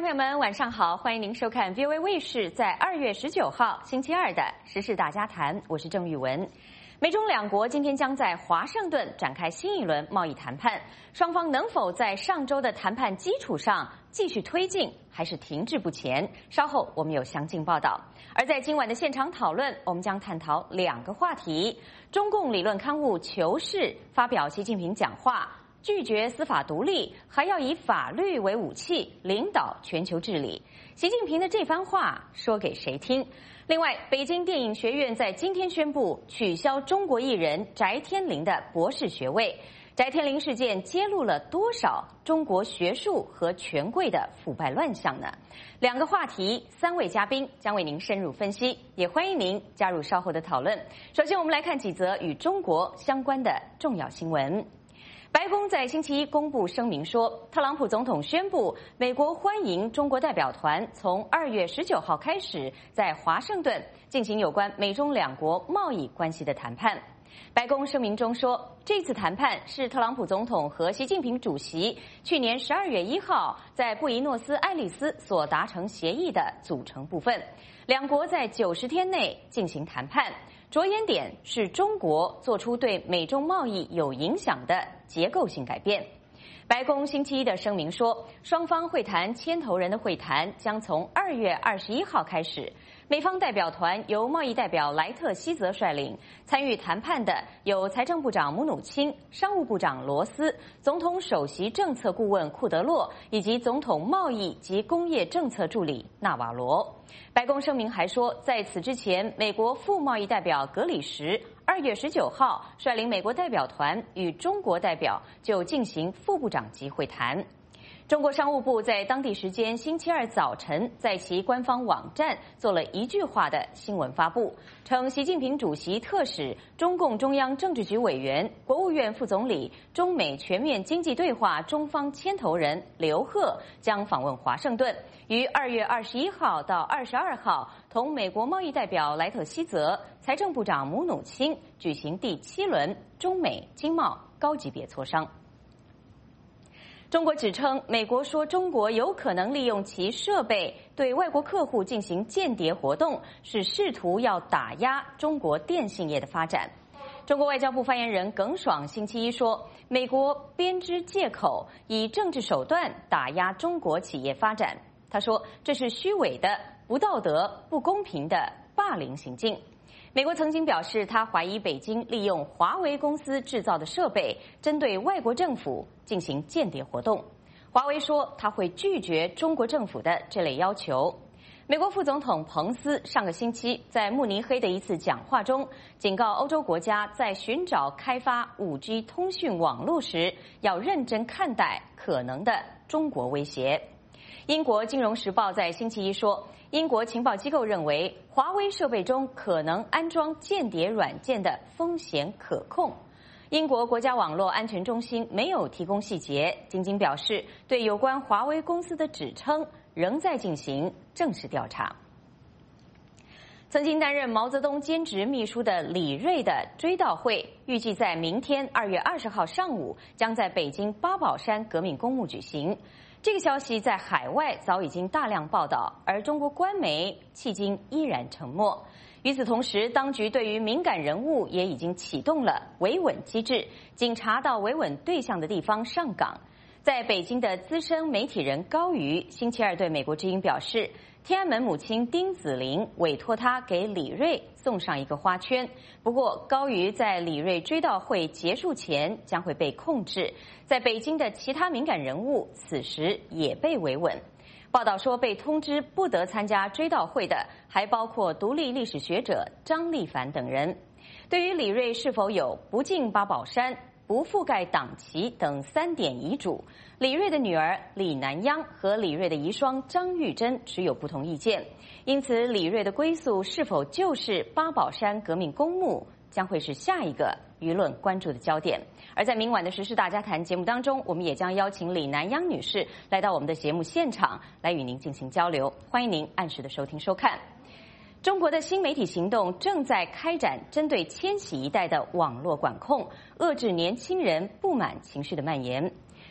朋友们，晚上好！欢迎您收看 VOA 卫视在2月19号星期二的时事大家谈，我是郑玉文。美中两国今天将在华盛顿展开新一轮贸易谈判，双方能否在上周的谈判基础上继续推进，还是停滞不前？稍后我们有详尽报道。而在今晚的现场讨论，我们将探讨2个话题：中共理论刊物《求是》发表习近平讲话，拒绝司法独立，还要以法律为武器领导全球治理。习近平的这番话说给谁听？另外，北京电影学院在今天宣布取消中国艺人翟天临的博士学位。翟天临事件揭露了多少中国学术和权贵的腐败乱象呢？2个话题，3位嘉宾将为您深入分析，也欢迎您加入稍后的讨论。首先，我们来看几则与中国相关的重要新闻。白宫在星期一公布声明说，特朗普总统宣布，美国欢迎中国代表团从2月19号开始在华盛顿进行有关美中两国贸易关系的谈判。白宫声明中说，这次谈判是特朗普总统和习近平主席去年12月1号在布宜诺斯艾利斯所达成协议的组成部分，两国在90天内进行谈判。着眼点是中国做出对美中贸易有影响的结构性改变。白宫星期一的声明说，双方会谈牵头人的会谈将从2月21号开始。美方代表团由贸易代表莱特希泽率领，参与谈判的有财政部长姆努钦、商务部长罗斯、总统首席政策顾问库德洛以及总统贸易及工业政策助理纳瓦罗。白宫声明还说，在此之前，美国副贸易代表格里什2月19号率领美国代表团与中国代表就进行副部长级会谈。中国商务部在当地时间星期二早晨在其官方网站做了一句话的新闻发布，称习近平主席特使、中共中央政治局委员、国务院副总理、中美全面经济对话中方牵头人刘鹤将访问华盛顿，于2月21号到22号同美国贸易代表莱特希泽、财政部长姆努钦举行第7轮中美经贸高级别磋商。中国指称，美国说中国有可能利用其设备对外国客户进行间谍活动，是试图要打压中国电信业的发展。中国外交部发言人耿爽星期一说，美国编织借口，以政治手段打压中国企业发展。他说，这是虚伪的、不道德、不公平的霸凌行径。美国曾经表示，他怀疑北京利用华为公司制造的设备，针对外国政府进行间谍活动。华为说，他会拒绝中国政府的这类要求。美国副总统彭斯上个星期在慕尼黑的一次讲话中，警告欧洲国家在寻找开发 5G 通讯网络时，要认真看待可能的中国威胁。英国金融时报在星期一说，英国情报机构认为华为设备中可能安装间谍软件的风险可控。英国国家网络安全中心没有提供细节，仅仅表示对有关华为公司的指称仍在进行正式调查。曾经担任毛泽东兼职秘书的李锐的追悼会，预计在明天2月20号上午将在北京八宝山革命公墓举行。这个消息在海外早已经大量报道，而中国官媒迄今依然沉默。与此同时，当局对于敏感人物也已经启动了维稳机制，警察到维稳对象的地方上岗。在北京的资深媒体人高瑜星期二对美国之音表示，天安门母亲丁子霖委托他给李锐送上一个花圈。不过，高瑜在李锐追悼会结束前将会被控制。在北京的其他敏感人物此时也被维稳。报道说，被通知不得参加追悼会的还包括独立历史学者张立凡等人。对于李锐是否有不进八宝山、不覆盖党旗等3点遗嘱，李锐的女儿李南央和李锐的遗孀张玉珍持有不同意见。因此，李锐的归宿是否就是八宝山革命公墓，将会是下一个舆论关注的焦点。而在明晚的时事大家谈节目当中，我们也将邀请李南央女士来到我们的节目现场，来与您进行交流。欢迎您按时的收听收看。中国的新媒体行动正在开展针对千禧一代的网络管控，遏制年轻人不满情绪的蔓延。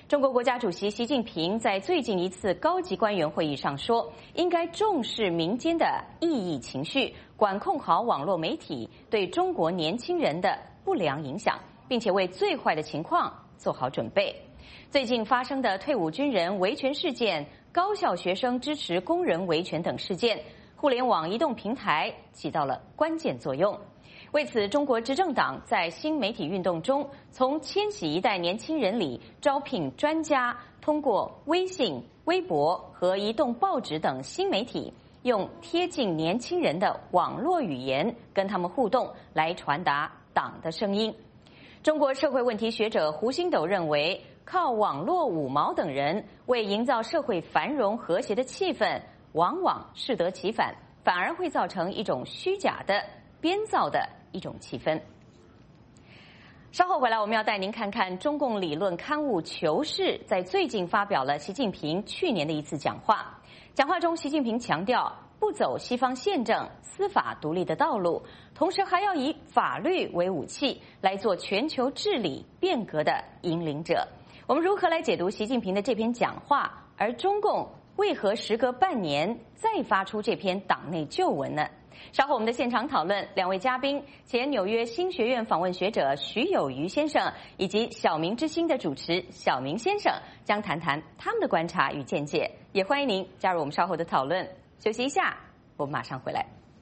中国国家主席习近平在最近一次高级官员会议上说，应该重视民间的异议情绪，管控好网络媒体对中国年轻人的不良影响，并且为最坏的情况做好准备。最近发生的退伍军人维权事件、高校学生支持工人维权等事件，互联网移动平台起到了关键作用。为此，中国执政党在新媒体运动中，从千禧一代年轻人里招聘专家，通过微信、微博和移动报纸等新媒体，用贴近年轻人的网络语言跟他们互动，来传达党的声音。中国社会问题学者胡星斗认为，靠网络五毛等人为营造社会繁荣和谐的气氛，往往适得其反，反而会造成一种虚假的、编造的一种气氛。稍后回来，我们要带您看看中共理论刊物《求是》在最近发表了习近平去年的一次讲话。讲话中，习近平强调不走西方宪政、司法独立的道路，同时还要以法律为武器来做全球治理变革的引领者。我们如何来解读习近平的这篇讲话？而中共为何时隔半年再发出这篇党内旧文呢？稍后我们的现场讨论，两位嘉宾，前纽约新学院访问学者徐有余先生以及小明之星的主持小明先生，将谈谈他们的观察与见解。也欢迎您加入我们稍后的讨论。休息一下，我们马上回来。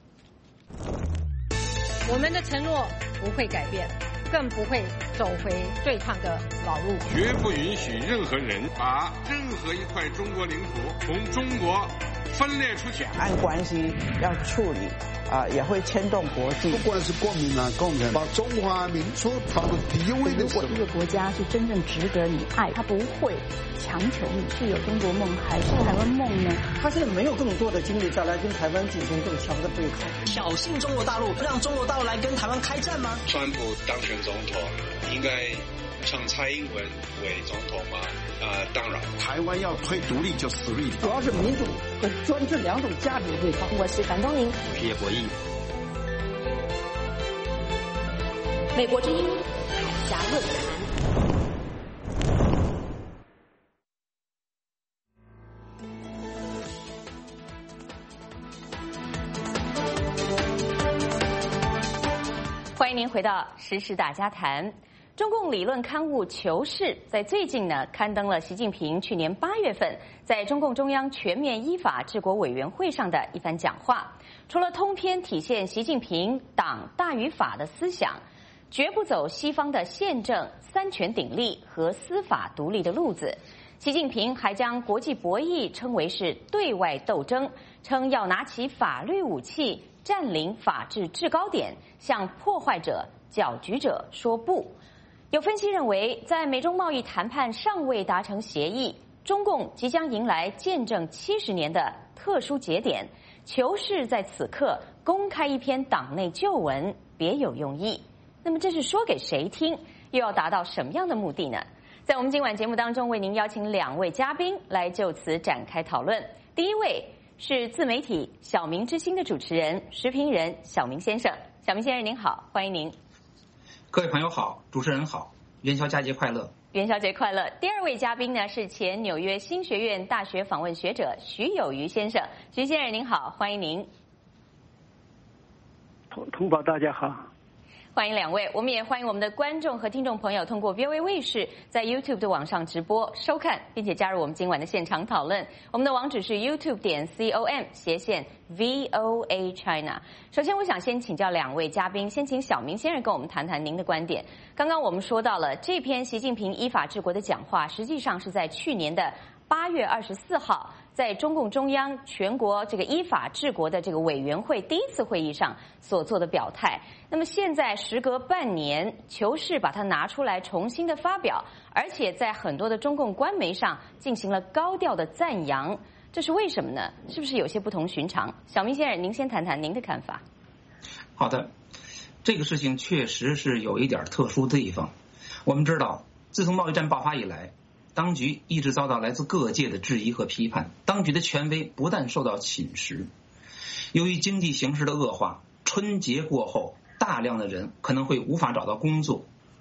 我们的承诺不会改变，更不会走回对抗的老路， 绝不允许任何人把任何一块中国领土从中国分裂出去。 按关系要处理也会牵动国际。 不管是国民党、共产党，把中华民族放到第一位的时候。 如果一个国家是真正值得你爱，他不会强求你是有中国梦还是台湾梦呢？ 他现在没有更多的精力再来跟台湾进行更强的对抗， 挑衅中国大陆，让中国大陆来跟台湾开战吗？ 川普当选总统，应该称蔡英文为总统吗？当然。 台湾要推独立就死力。 主要是民主和专制两种价值对抗。 我是樊东宁， 皮耶博弈。 美国之音海峡论坛。欢迎您回到时事大家谈。中共理论刊物《求是》在最近呢刊登了习近平去年8月份在中共中央全面依法治国委员会上的一番讲话。除了通篇体现习近平党大于法的思想，绝不走西方的宪政、三权鼎立和司法独立的路子，习近平还将国际博弈称为是对外斗争，称要拿起法律武器，占领法治制高点，向破坏者、搅局者说不。有分析认为，在美中贸易谈判尚未达成协议，中共即将迎来见证70年的特殊节点。求是在此刻公开一篇党内旧文，别有用意。那么这是说给谁听？又要达到什么样的目的呢？在我们今晚节目当中，为您邀请2位嘉宾来就此展开讨论。第一位是自媒体小明之星的主持人、时评人小明先生。小明先生您好，欢迎您。 各位朋友好，主持人好，元宵佳节快乐！ 元宵节快乐！第2位嘉宾呢是前纽约新学院大学访问学者徐有余先生。徐先生您好，欢迎您。 同胞大家好。 欢迎2位，我们也欢迎我们的观众和听众朋友通过 VOA 卫视在 YouTube 的网上直播收看，并且加入我们今晚的现场讨论。我们的网址是 youtube.com/VOA China。首先，我想先请教2位嘉宾，先请小明先生跟我们谈谈您的观点。刚刚我们说到了这篇习近平依法治国的讲话，实际上是在去年的8月24号。在中共中央全国这个依法治国的这个委员会第一次会议上所做的表态，那么现在时隔半年，求是把它拿出来重新的发表，而且在很多的中共官媒上进行了高调的赞扬，这是为什么呢？是不是有些不同寻常？小明先生，您先谈谈您的看法。 好的，这个事情确实是有一点特殊的地方。我们知道，自从贸易战爆发以来，当局一直遭到来自各界的质疑和批判，当局的权威不但受到侵蚀，由于经济形势的恶化，春节过后大量的人可能会无法找到工作，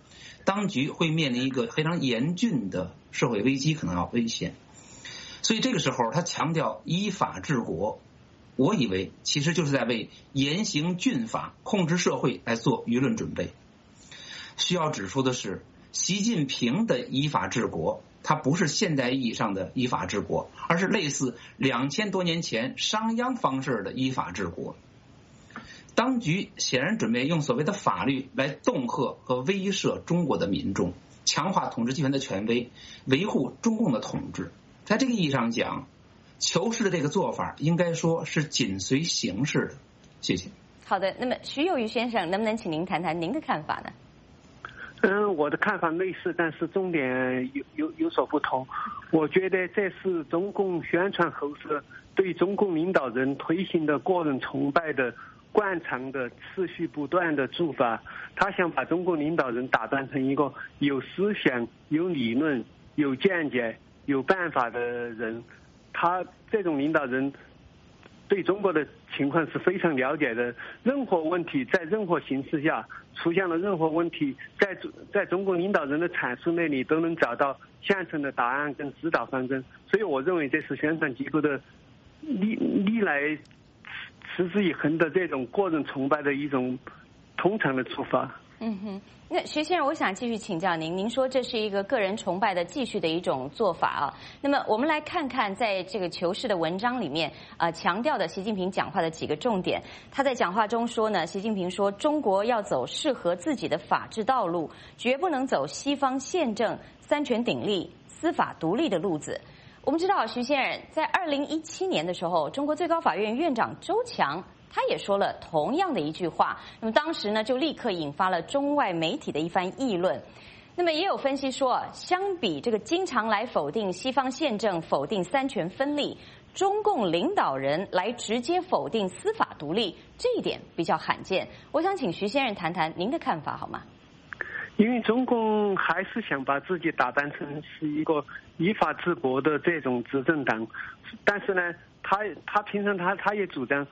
当局会面临一个非常严峻的社会危机，可能要危险。所以这个时候他强调依法治国，我以为其实就是在为严刑峻法控制社会来做舆论准备。需要指出的是，习近平的依法治国，它不是现代意义上的依法治国，而是类似2000多年前商鞅方式的依法治国。当局显然准备用所谓的法律来恫吓和威慑中国的民众，强化统治集权的权威，维护中共的统治。在这个意义上讲，求是的这个做法应该说是紧随形势的。谢谢。 好的，那么徐有余先生，能不能请您谈谈您的看法呢？ 我的看法类似，但是重点有所不同。我觉得这是中共宣传后是对中共领导人推行的个人崇拜的惯常的持续不断的做法。他想把中共领导人打扮成一个有思想、有理论、有见解、有办法的人。他这种领导人对中国的情况是非常了解的，任何问题在任何形势下出现了任何问题，在中国领导人的阐述那里都能找到现成的答案跟指导方针。所以我认为这是宣传机构的历来持之以恒的这种个人崇拜的一种通常的做法。 那徐先生，我想继续请教您。您说这是一个个人崇拜的继续的一种做法啊。那么我们来看看，在这个求是的文章里面，强调的习近平讲话的几个重点。他在讲话中说呢，习近平说，中国要走适合自己的法治道路，绝不能走西方宪政、三权鼎立、司法独立的路子。我们知道，徐先生在2017年的时候，中国最高法院院长周强他也说了同样的一句话，那么当时呢就立刻引发了中外媒体的一番议论。那么也有分析说，相比这个经常来否定西方宪政、否定三权分立，中共领导人来直接否定司法独立，这一点比较罕见。我想请徐先生谈谈您的看法好吗？ 因为中共还是想把自己打扮成是一个依法治国的这种执政党，但是呢，他平常他也主张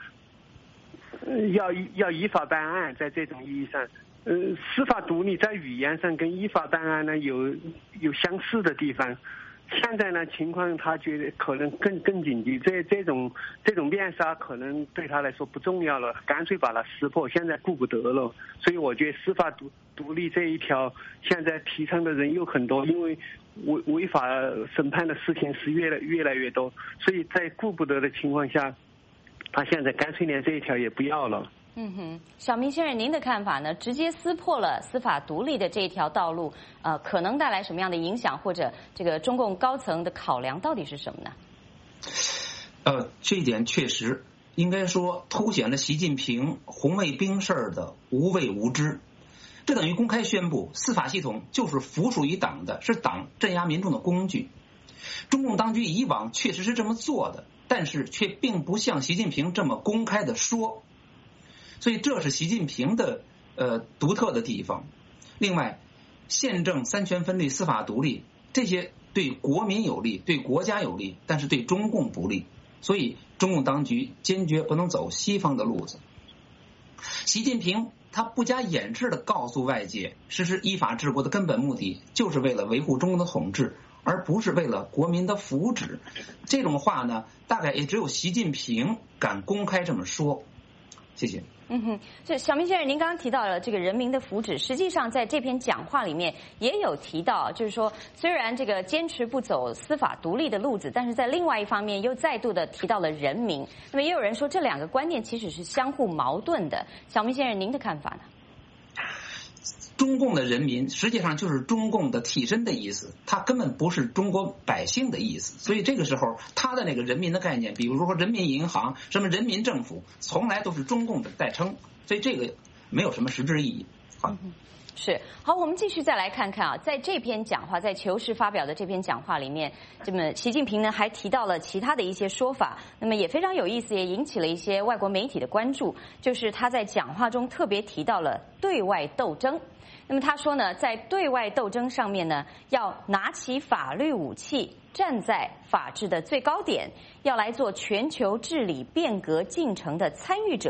要依法办案。在这种意义上，司法独立在语言上跟依法办案呢有相似的地方。现在呢情况他觉得可能更紧急，这种面纱可能对他来说不重要了，干脆把它撕破，现在顾不得了。所以我觉得司法独立这一条现在提倡的人有很多，因为违法审判的事情是越来越多，所以在顾不得的情况下，他现在干脆连这一条也不要了。 小明先生，您的看法呢？直接撕破了司法独立的这一条道路，可能带来什么样的影响，或者这个中共高层的考量到底是什么呢？ 这一点确实应该说凸显了习近平红卫兵式的无畏无知。这等于公开宣布，司法系统就是附属于党的，是党镇压民众的工具。中共当局以往确实是这么做的，但是却并不像习近平这么公开的说。所以这是习近平的独特的地方。另外，宪政、三权分立、司法独立，这些对国民有利，对国家有利，但是对中共不利。所以中共当局坚决不能走西方的路子。习近平他不加掩饰地告诉外界，实施依法治国的根本目的就是为了维护中共的统治，而不是为了国民的福祉。这种话呢，大概也只有习近平敢公开这么说。谢谢。 这小明先生，您刚刚提到了这个人民的福祉，实际上在这篇讲话里面也有提到，就是说虽然这个坚持不走司法独立的路子，但是在另外一方面又再度的提到了人民。那么也有人说这两个观念其实是相互矛盾的。小明先生，您的看法呢？ 中共的人民实际上就是中共的替身的意思，它根本不是中国百姓的意思。所以这个时候他的那个人民的概念，比如说人民银行、什么人民政府，从来都是中共的代称，所以这个没有什么实质意义。好， 是好，我们继续再来看看啊，在这篇讲话，在求是发表的这篇讲话里面，这么习近平呢还提到了其他的一些说法，那么也非常有意思，也引起了一些外国媒体的关注，就是他在讲话中特别提到了对外斗争。那么他说呢，在对外斗争上面呢，要拿起法律武器，站在法治的最高点，要来做全球治理变革进程的参与者、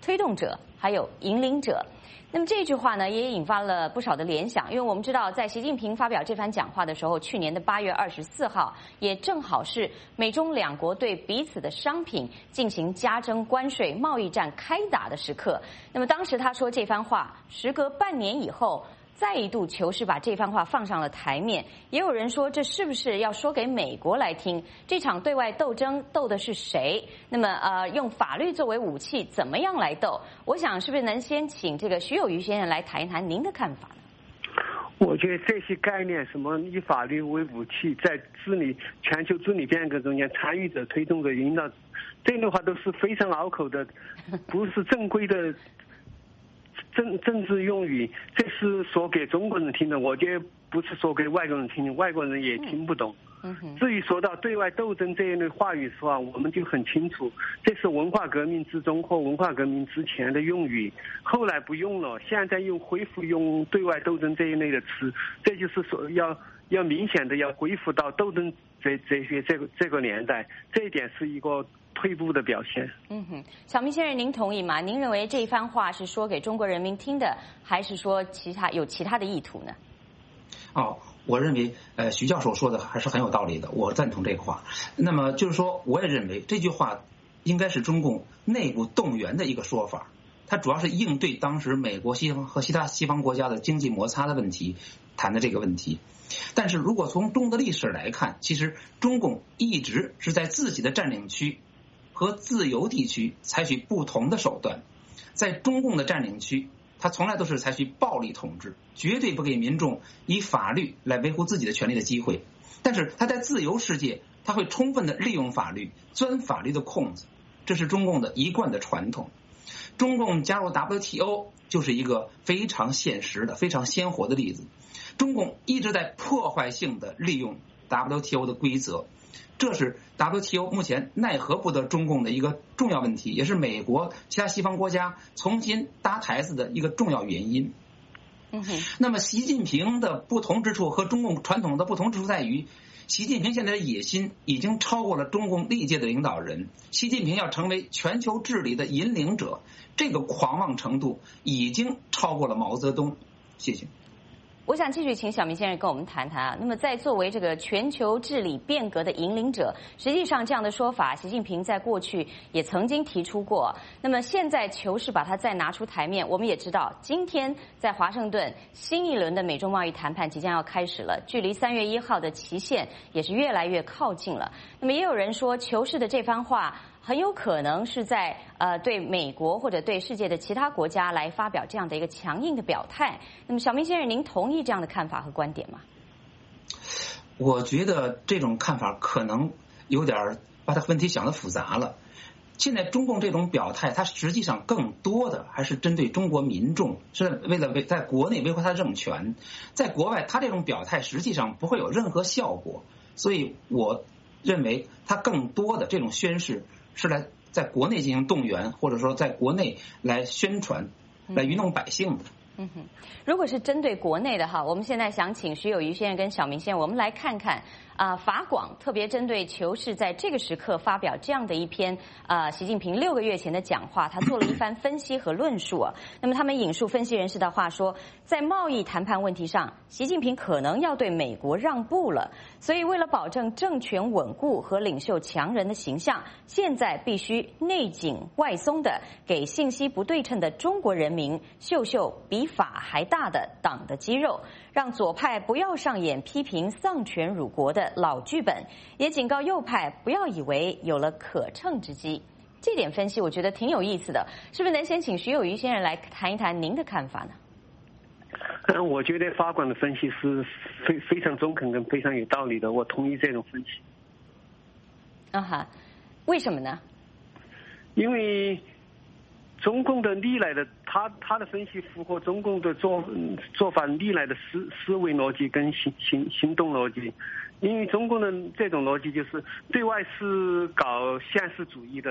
推动者还有引领者。那么这句话呢，也引发了不少的联想，因为我们知道，在习近平发表这番讲话的时候，去年的8月24号，也正好是美中两国对彼此的商品进行加征关税、贸易战开打的时刻。那么当时他说这番话，时隔半年以后，再一度求是把这番话放上了台面。也有人说，这是不是要说给美国来听？这场对外斗争斗的是谁？那么用法律作为武器，怎么样来斗？我想是不是能先请这个徐有余先生来谈一谈您的看法呢？ 我觉得这些概念，什么以法律为武器，在全球治理变革中间，参与者、推动者、引导者，这类话都是非常拗口的，不是正规的政治用语。这是说给中国人听的，我觉得不是说给外国人听的，外国人也听不懂。至于说到对外斗争这一类话语的话，我们就很清楚，这是文化革命之中或文化革命之前的用语，后来不用了，现在恢复用对外斗争这一类的词，这就是说要明显的要恢复到斗争哲学这个年代，这一点是一个退步的表现。 小明先生，您同意吗？您认为这一番话是说给中国人民听的，还是说有其他的意图呢？ 我认为徐教授说的还是很有道理的，我赞同这个话。那么就是说，我也认为这句话应该是中共内部动员的一个说法，它主要是应对当时美国、西方和其他西方国家的经济摩擦的问题谈的这个问题。但是如果从中国的历史来看，其实中共一直是在自己的占领区和自由地区采取不同的手段。在中共的占领区，他从来都是采取暴力统治，绝对不给民众以法律来维护自己的权利的机会。但是他在自由世界，他会充分的利用法律，钻法律的空子，这是中共的一贯的传统。中共加入 WTO 就是一个非常现实的、非常鲜活的例子。中共一直在破坏性的利用 WTO 的规则，这是 WTO 目前奈何不得中共的一个重要问题，也是美国其他西方国家重新搭台子的一个重要原因。那么习近平的不同之处和中共传统的不同之处在于，习近平现在的野心已经超过了中共历届的领导人。习近平要成为全球治理的引领者，这个狂妄程度已经超过了毛泽东。谢谢。 我想继续请小明先生跟我们谈谈啊。那么在作为这个全球治理变革的引领者，实际上这样的说法，习近平在过去也曾经提出过。那么现在求是把它再拿出台面，我们也知道，今天在华盛顿新一轮的美中贸易谈判即将要开始了，距离3月1号的期限也是越来越靠近了。那么也有人说，求是的这番话很有可能是在对美国或者对世界的其他国家来发表这样的一个强硬的表态。那么小明先生，您同意这样的看法和观点吗？ 我觉得这种看法可能有点把它问题想得复杂了。现在中共这种表态，它实际上更多的还是针对中国民众，是为了在国内维护他的政权。在国外，他这种表态实际上不会有任何效果。所以我认为他更多的这种宣示是来在国内进行动员，或者说在国内来宣传，来愚弄百姓的。 如果是针对国内的哈，我们现在想请徐有余先生跟小明先生，我们来看看法广特别针对求是在这个时刻发表这样的一篇习近平6个月前的讲话，他做了一番分析和论述啊。那么他们引述分析人士的话说，在贸易谈判问题上，习近平可能要对美国让步了，所以为了保证政权稳固和领袖强人的形象，现在必须内紧外松的给信息不对称的中国人民秀秀比法还大的党的肌肉，让左派不要上演批评丧权辱国的老剧本，也警告右派不要以为有了可乘之机。这点分析我觉得挺有意思的，是不是能先请徐有余先生来谈一谈您的看法呢？ 我觉得法广的分析是非常中肯跟非常有道理的，我同意这种分析。 为什么呢？ 因为中共的历来的他的分析符合中共的做法历来的思维逻辑跟行动逻辑。因为中共的这种逻辑就是对外是搞现实主义的，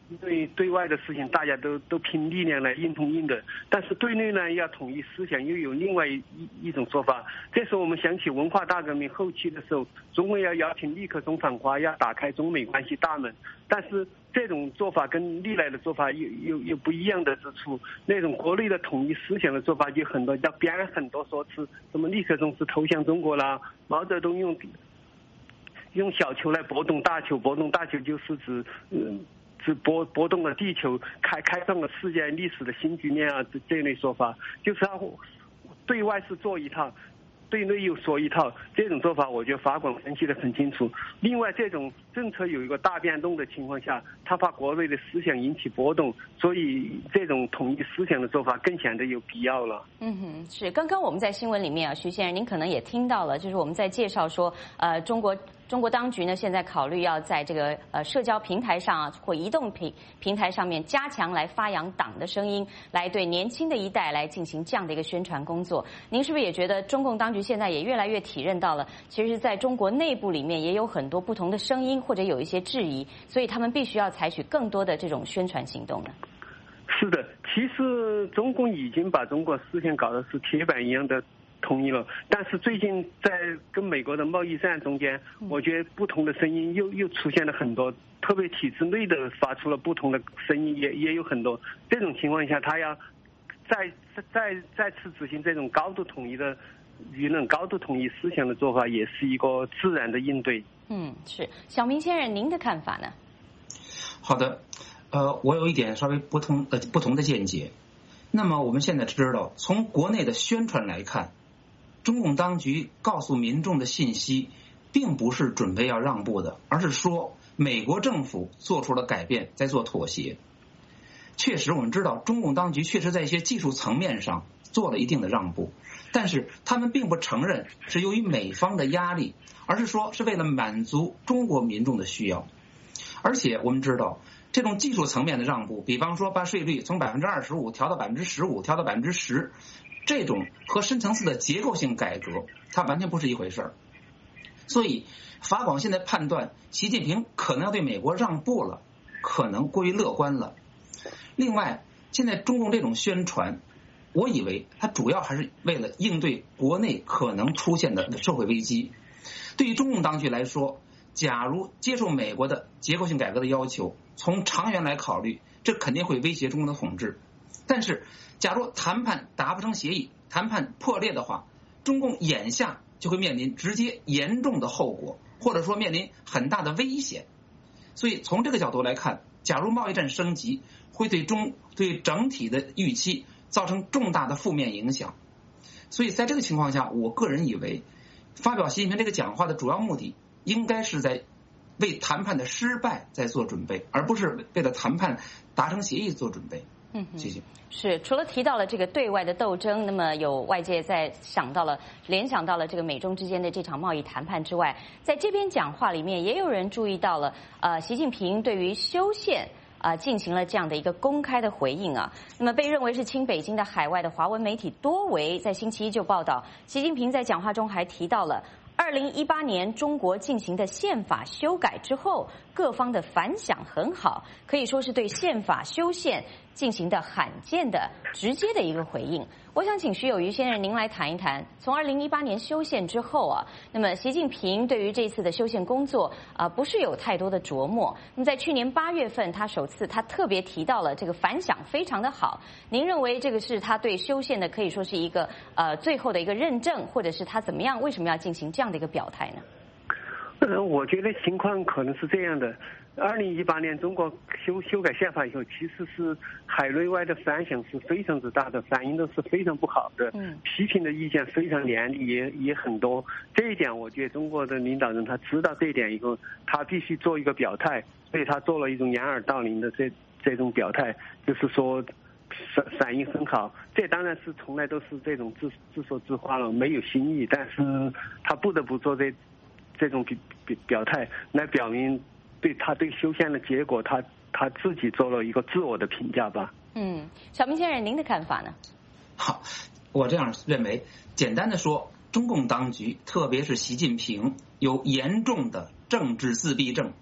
对外的事情大家都凭力量来硬碰硬的，但是对内呢要统一思想，又有另外一种说法。这时候我们想起文化大革命后期的时候，中共要邀请尼克松访华，要打开中美关系大门，但是这种做法跟历来的做法有不一样的之处。那种国内的统一思想的做法就很多，要编很多说辞，什么尼克松是投降中国啦，毛泽东用小球来搏动大球，搏动大球就是指拨动了地球，开创了世界历史的新局面啊，这类说法，就是他对外是做一套，对内又说一套，这种做法我觉得法广分析得很清楚。另外，这种政策有一个大变动的情况下，他怕国内的思想引起波动，所以这种统一思想的做法更显得有必要了。 是。刚刚我们在新闻里面啊，徐先生您可能也听到了，就是我们在介绍说，中国当局呢，现在考虑要在这个社交平台上啊，或移动平台上面加强来发扬党的声音，来对年轻的一代来进行这样的一个宣传工作。您是不是也觉得中共当局现在也越来越体认到了，其实在中国内部里面也有很多不同的声音，或者有一些质疑，所以他们必须要采取更多的这种宣传行动呢？ 是的，其实中共已经把中国思想搞得是铁板一样的统一了，但是最近在跟美国的贸易战中间，我觉得不同的声音又出现了很多，特别体制内的发出了不同的声音也有很多。这种情况下，他要再次执行这种高度统一的舆论、高度统一思想的做法，也是一个自然的应对。 是。小明先生，您的看法呢？ 好的，我有一点稍微不同的见解。那么我们现在知道，从国内的宣传来看，中共当局告诉民众的信息并不是准备要让步的，而是说美国政府做出了改变，在做妥协。确实我们知道中共当局确实在一些技术层面上做了一定的让步，但是他们并不承认是由于美方的压力，而是说是为了满足中国民众的需要。而且我们知道这种技术层面的让步，比方说把税率从25%调到15%，调到10%，这种和深层次的结构性改革它完全不是一回事儿。所以法广现在判断习近平可能要对美国让步了，可能过于乐观了。另外，现在中共这种宣传，我以为它主要还是为了应对国内可能出现的社会危机。对于中共当局来说，假如接受美国的结构性改革的要求，从长远来考虑，这肯定会威胁中国的统治。但是假如谈判达不成协议，谈判破裂的话，中共眼下就会面临直接严重的后果，或者说面临很大的危险。所以从这个角度来看，假如贸易战升级，会对整体的预期造成重大的负面影响。所以在这个情况下，我个人以为发表习近平这个讲话的主要目的应该是在为谈判的失败在做准备，而不是为了谈判达成协议做准备。谢谢。 是，除了提到了这个对外的斗争，那么有外界在联想到了这个美中之间的这场贸易谈判之外，在这边讲话里面也有人注意到了，习近平对于修宪进行了这样的一个公开的回应啊。那么被认为是亲北京的海外的华文媒体多维在星期一就报道，习近平在讲话中还提到了2018年中国进行的宪法修改之后，各方的反响很好，可以说是对宪法修宪进行的罕见的直接的一个回应。我想请徐有余先生您来谈一谈，从2018年修宪之后啊，那么习近平对于这次的修宪工作不是有太多的琢磨。那么在去年8月份，他特别提到了这个反响非常的好。您认为这个是他对修宪的可以说是一个最后的一个认证，或者是他为什么要进行这样的一个表态呢？ 我觉得情况可能是这样的。2018年中国修改宪法以后，其实是海内外的反响是非常之大的，反应都是非常不好的，批评的意见非常严厉，也很多。这一点我觉得中国的领导人他知道这一点以后，他必须做一个表态，所以他做了一种掩耳盗铃的这种表态，就是说反应很好。这当然是从来都是这种自说自话了，没有新意，但是他不得不做这种表态来表明对修宪的结果他自己做了一个自我的评价吧。 小明先生您的看法呢？ 好，我这样认为，简单的说，中共当局特别是习近平有严重的政治自闭症，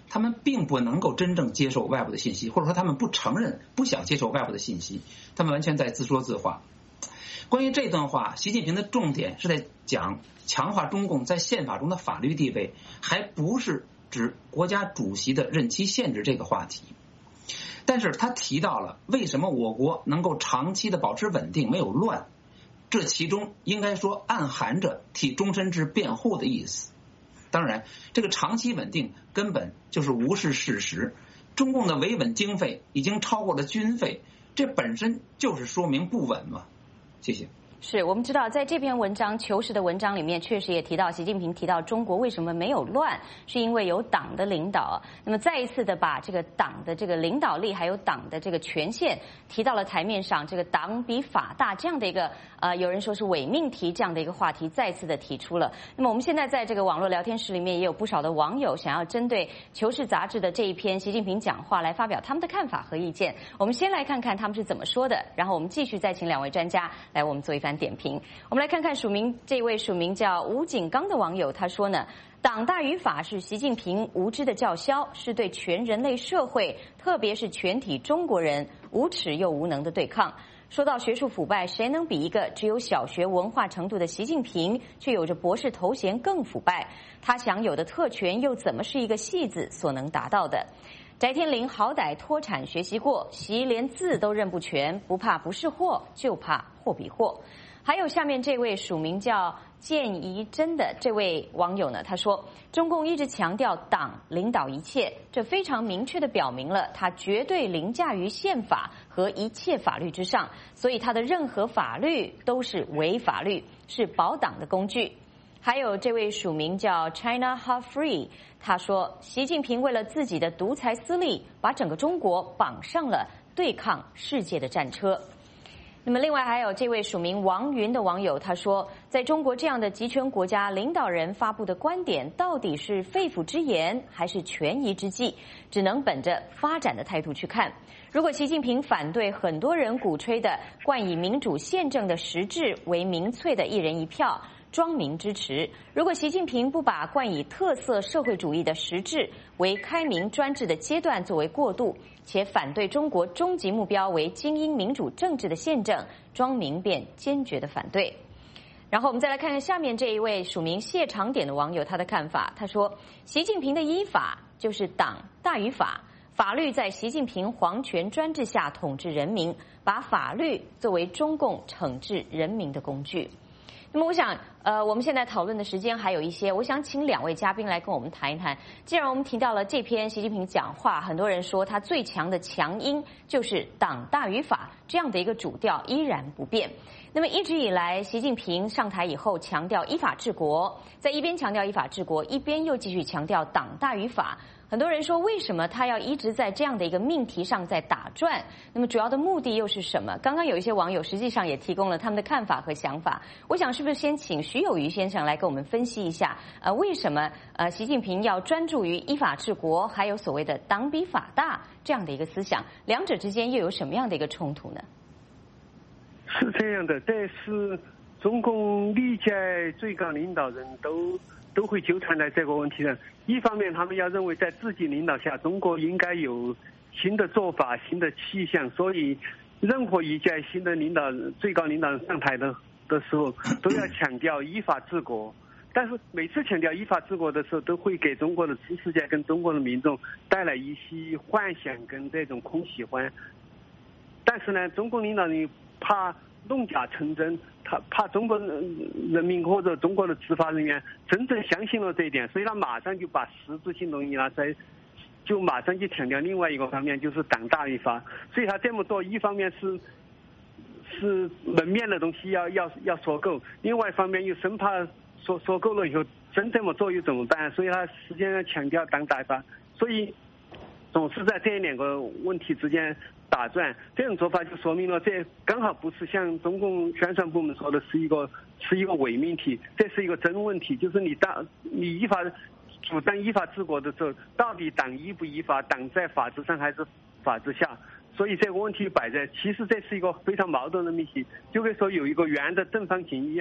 他们并不能够真正接受外部的信息，或者说他们不承认、不想接受外部的信息，他们完全在自说自话。关于这段话，习近平的重点是在讲强化中共在宪法中的法律地位，还不是指国家主席的任期限制这个话题。但是他提到了为什么我国能够长期的保持稳定，没有乱，这其中应该说暗含着替终身制辩护的意思。当然，这个长期稳定根本就是无视事实，中共的维稳经费已经超过了军费，这本身就是说明不稳嘛。谢谢。 是我们知道，在这篇文章求是的文章里面，确实也提到习近平提到中国为什么没有乱，是因为有党的领导。那么再一次的把这个党的这个领导力还有党的这个权限提到了台面上，这个党比法大这样的一个有人说是伪命题这样的一个话题再次的提出了。那么我们现在在这个网络聊天室里面也有不少的网友想要针对求是杂志的这一篇习近平讲话来发表他们的看法和意见。我们先来看看他们是怎么说的，然后我们继续再请两位专家来我们做一番点评。我们来看看这位署名叫吴景刚的网友，他说呢，党大于法是习近平无知的叫嚣，是对全人类社会，特别是全体中国人无耻又无能的对抗。说到学术腐败，谁能比一个只有小学文化程度的习近平，却有着博士头衔更腐败？他享有的特权又怎么是一个戏子所能达到的？翟天临好歹脱产学习过，习连字都认不全，不怕不是货，就怕货比货。还有下面这位署名叫建怡真的这位网友呢，他说中共一直强调党领导一切，这非常明确地表明了他绝对凌驾于宪法和一切法律之上，所以他的任何法律都是伪法律，是保党的工具。还有这位署名叫 China Half Free， 他说习近平为了自己的独裁私利，把整个中国绑上了对抗世界的战车。那么另外还有这位署名王云的网友，他说在中国这样的集权国家，领导人发布的观点到底是肺腑之言还是权宜之计，只能本着发展的态度去看。如果习近平反对很多人鼓吹的冠以民主宪政的实质为民粹的一人一票，庄民支持；如果习近平不把冠以特色社会主义的实质为开明专制的阶段作为过渡，且反对中国终极目标为精英民主政治的宪政，庄民便坚决的反对。然后我们再来看看下面这一位署名谢长典的网友他的看法，他说习近平的依法就是党大于法，法律在习近平皇权专制下统治人民，把法律作为中共惩治人民的工具。那么我想我们现在讨论的时间还有一些，我想请两位嘉宾来跟我们谈一谈。既然我们提到了这篇习近平讲话，很多人说他最强的强音就是党大于法这样的一个主调依然不变。那么一直以来习近平上台以后强调依法治国，在一边强调依法治国，一边又继续强调党大于法。很多人说为什么他要一直在这样的一个命题上在打转，那么主要的目的又是什么？刚刚有一些网友实际上也提供了他们的看法和想法，我想是不是先请徐有余先生来给我们分析一下为什么习近平要专注于依法治国，还有所谓的党比法大这样的一个思想，两者之间又有什么样的一个冲突呢？ 是这样的，这是中共历届最高领导人都会纠缠在这个问题上。一方面他们要认为在自己领导下中国应该有新的做法新的气象，所以任何一届新的最高领导人上台的时候都要强调依法治国，但是每次强调依法治国的时候都会给中国的知识界跟中国的民众带来一些幻想跟这种空喜欢。但是呢，中国领导人怕弄假成真，他怕中国人民或者中国的执法人员真正相信了这一点，所以他马上就把实质性东西拿出来，就马上就强调另外一个方面，就是党大于法。所以他这么做，一方面是门面的东西要说够，另外一方面又生怕说够了以后真这么做又怎么办，所以他实际上强调党大于法，所以总是在这两个问题之间打转。这种做法就说明了这刚好不是像中共宣传部门说的是一个伪命题，这是一个真问题，就是你依法主张依法治国的时候，到底党依不依法，党在法治上还是法治下？所以这个问题摆在，其实这是一个非常矛盾的命题，就跟说有一个圆的正方形一样，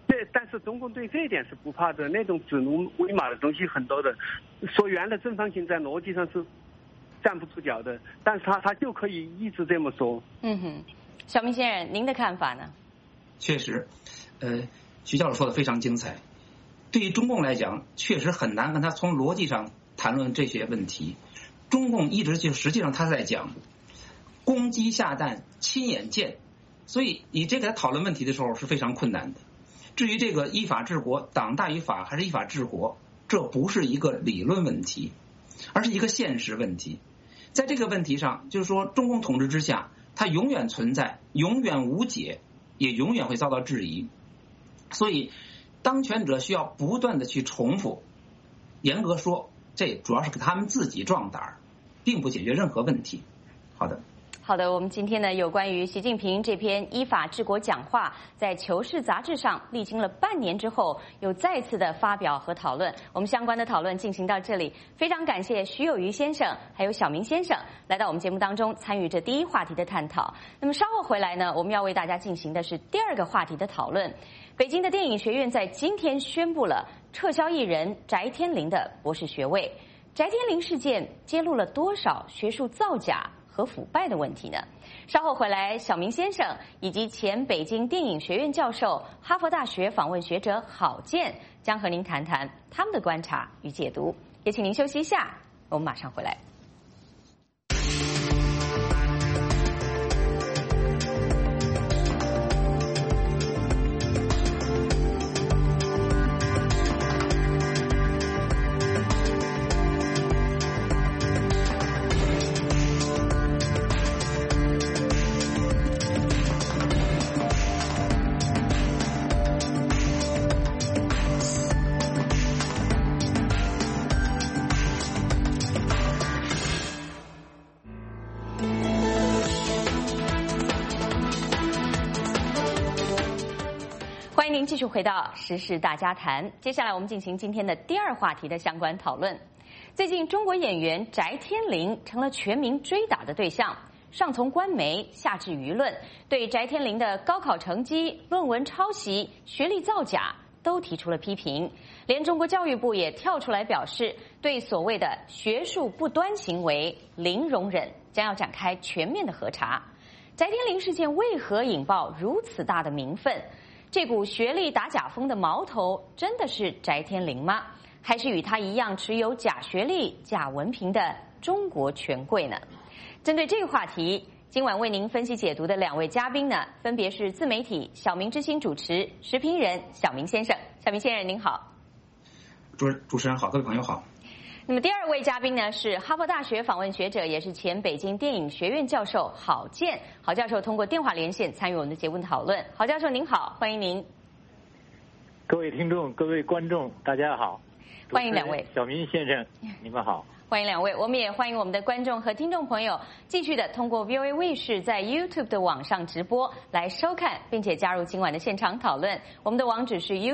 但是中共对这一点是不怕的，那种指鹿为马的东西很多的，说原来正方形在逻辑上是站不住脚的，但是他就可以一直这么说。 小明先生，您的看法呢？ 确实，徐教授说的非常精彩。对于中共来讲，确实很难跟他从逻辑上谈论这些问题。中共一直实际上他在讲攻击下蛋亲眼见，所以你这个讨论问题的时候是非常困难的。至于这个依法治国，党大于法还是依法治国，这不是一个理论问题，而是一个现实问题。在这个问题上，就是说中共统治之下，它永远存在，永远无解，也永远会遭到质疑。所以当权者需要不断的去重复，严格说这主要是给他们自己壮胆，并不解决任何问题。好的， 我们今天呢有关于习近平这篇依法治国讲话，在《求是》杂志上历经了半年之后，又再次的发表和讨论。我们相关的讨论进行到这里，非常感谢徐有余先生还有小明先生来到我们节目当中参与这第一话题的探讨。那么稍后回来呢，我们要为大家进行的是第二个话题的讨论。北京的电影学院在今天宣布了撤销艺人翟天临的博士学位。翟天临事件揭露了多少学术造假和腐败的问题呢？稍后回来，小明先生以及前北京电影学院教授、哈佛大学访问学者郝建将和您谈谈他们的观察与解读。也请您休息一下，我们马上回来。欢迎您继续回到时事大家谈，接下来我们进行今天的第二话题的相关讨论。最近中国演员翟天临成了全民追打的对象，上从官媒，下至舆论，对翟天临的高考成绩、论文抄袭、学历造假都提出了批评。连中国教育部也跳出来表示，对所谓的学术不端行为零容忍，将要展开全面的核查。翟天临事件为何引爆如此大的民愤？这股学历打假风的矛头真的是翟天临吗？还是与他一样持有假学历、假文凭的中国权贵呢？针对这个话题，今晚为您分析解读的两位嘉宾呢，分别是自媒体小明之星主持、时评人小明先生。小明先生您好。 主持人好，各位朋友好。 那么第二位嘉宾呢是哈佛大学访问学者，也是前北京电影学院教授郝建。郝教授通过电话连线参与我们的节目讨论。郝教授您好，欢迎您。 各位听众、各位观众，大家好。 欢迎两位。 小明先生，你们好。 欢迎两位，我们也欢迎我们的观众和听众朋友继续的通过 VOA 卫视在 YouTube 的网上直播来收看，并且加入今晚的现场讨论。我们的网址是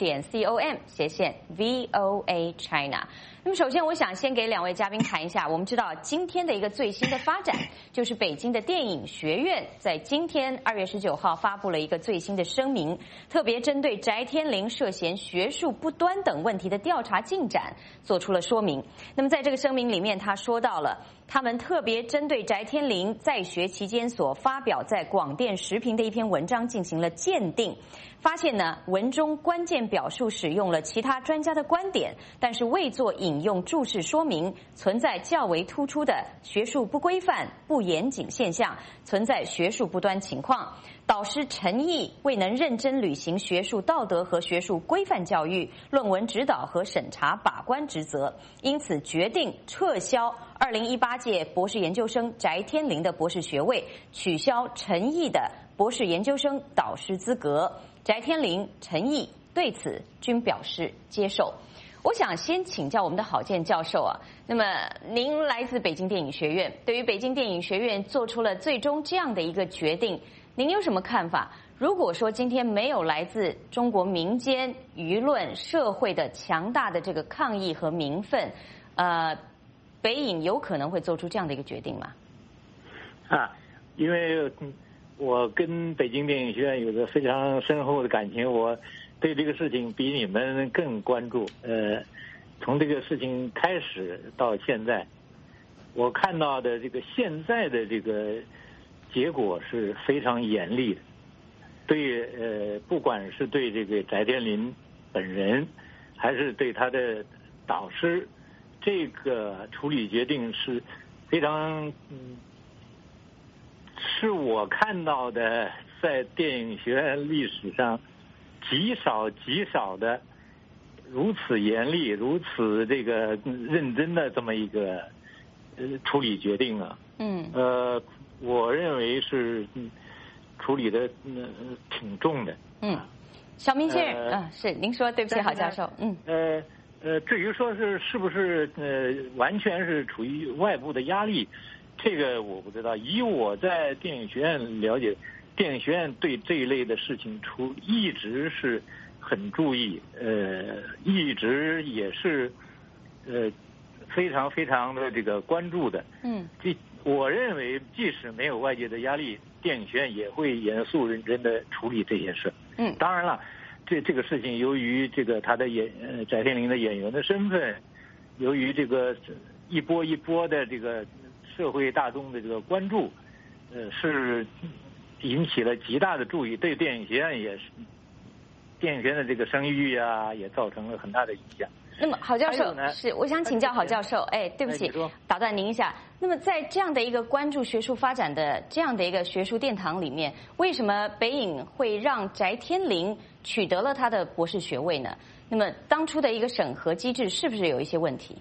youtube.com/VOA China。那么首先我想先给两位嘉宾谈一下，我们知道今天的一个最新的发展，就是北京的电影学院在今天2月19号发布了一个最新的声明，特别针对翟天临涉嫌学术不端等问题的调查进展做出了说明。那么在这个声明里面，他说到了他们特别针对翟天临在学期间所发表在广电时评的一篇文章进行了鉴定，发现呢文中关键表述使用了其他专家的观点，但是未做引用注释说明，存在较为突出的学术不规范、不严谨现象，存在学术不端情况。导师陈毅未能认真履行学术道德和学术规范教育、论文指导和审查把关职责，因此决定撤销2018届博士研究生翟天临的博士学位，取消陈毅的博士研究生导师资格。翟天临、陈毅对此均表示接受。我想先请教我们的郝建教授啊，那么您来自北京电影学院，对于北京电影学院做出了最终这样的一个决定，您有什么看法？如果说今天没有来自中国民间、舆论、社会的强大的这个抗议和民愤，北影有可能会做出这样的一个决定吗？ 因为我跟北京电影学院有着非常深厚的感情，我对这个事情比你们更关注。从这个事情开始到现在，我看到的这个现在的这个结果是非常严厉的。对不管是对这个翟天临本人，还是对他的导师，这个处理决定是非常是我看到的在电影学院历史上极少的如此严厉、如此这个认真的这么一个处理决定啊。我认为是处理的挺重的。 小明先生，是您说，对不起，郝教授。 至于说是不是完全是处于外部的压力，这个我不知道。以我在电影学院了解，电影学院对这一类的事情一直是很注意，一直也是非常的这个关注的。我认为即使没有外界的压力，电影学院也会严肃认真的处理这些事。当然了，这个事情由于这个他的翟天临的演员的身份，由于这个一波一波的这个社会大众的这个关注，是引起了极大的注意，对电影学院也是，电影学院的这个声誉啊，也造成了很大的影响。 那么郝教授，是我想请教郝教授，对不起，打断您一下。那么在这样的一个关注学术发展的这样的一个学术殿堂里面，为什么北影会让翟天临取得了他的博士学位呢？那么当初的一个审核机制是不是有一些问题？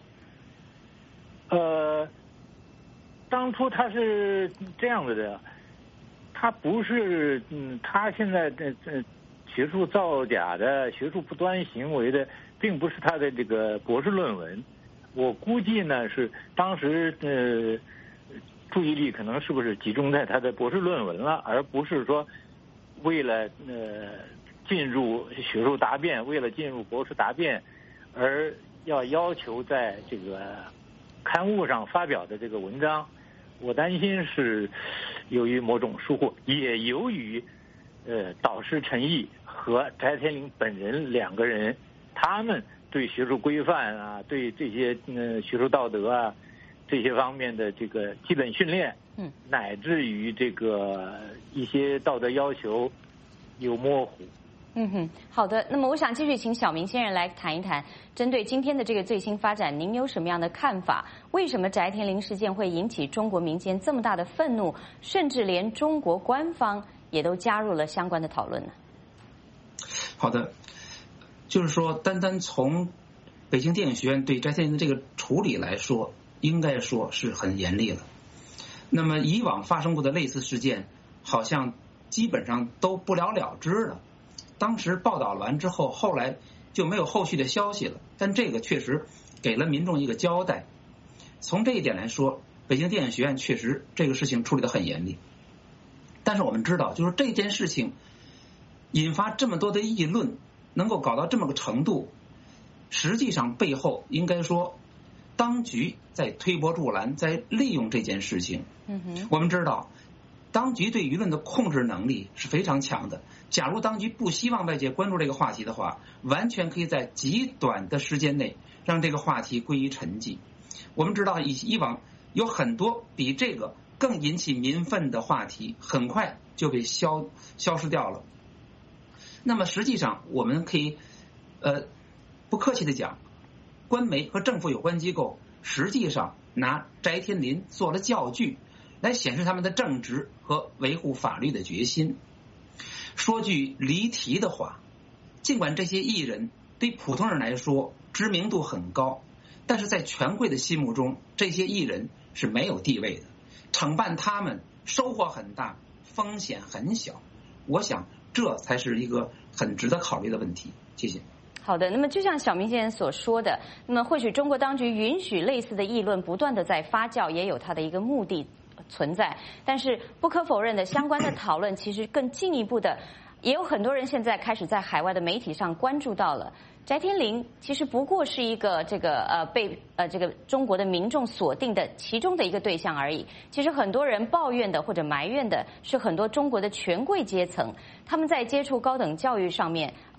当初他是这样子的，他不是他现在学术造假的、学术不端行为的，并不是他的这个博士论文。我估计呢是当时注意力可能是不是集中在他的博士论文了，而不是说为了进入学术答辩，为了进入博士答辩而要求在这个刊物上发表的这个文章。我担心是由于某种疏忽，也由于导师陈毅和翟天临本人两个人，他们对学术规范啊，对这些学术道德啊这些方面的这个基本训练，乃至于这个一些道德要求有模糊。 好的。那么我想继续请小明先生来谈一谈，针对今天的这个最新发展，您有什么样的看法？为什么翟天临事件会引起中国民间这么大的愤怒，甚至连中国官方也都加入了相关的讨论呢？ 好的，就是说，单单从北京电影学院对翟天临的这个处理来说，应该说是很严厉了。那么以往发生过的类似事件，好像基本上都不了了之了。当时报道完之后，后来就没有后续的消息了。但这个确实给了民众一个交代。从这一点来说，北京电影学院确实这个事情处理得很严厉。但是我们知道，就是这件事情引发这么多的议论，能够搞到这么个程度，实际上背后应该说当局在推波助澜，在利用这件事情。我们知道当局对舆论的控制能力是非常强的。假如当局不希望外界关注这个话题的话，完全可以在极短的时间内让这个话题归于沉寂。我们知道以往有很多比这个更引起民愤的话题，很快就被消失掉了。那么实际上我们可以不客气的讲，官媒和政府有关机构实际上拿翟天临做了教具，来显示他们的正直和维护法律的决心。说句离题的话，尽管这些艺人对普通人来说知名度很高，但是在权贵的心目中，这些艺人是没有地位的。惩办他们收获很大，风险很小。我想这才是一个很值得考虑的问题。谢谢。 好的，那么就像小明先生所说的，那么或许中国当局允许类似的议论不断的在发酵，也有它的一个目的存在。但是不可否认的，相关的讨论其实更进一步的，也有很多人现在开始在海外的媒体上关注到了翟天临其实不过是一个被这个中国的民众锁定的其中的一个对象而已。其实很多人抱怨的或者埋怨的是很多中国的权贵阶层，他们在接触高等教育上面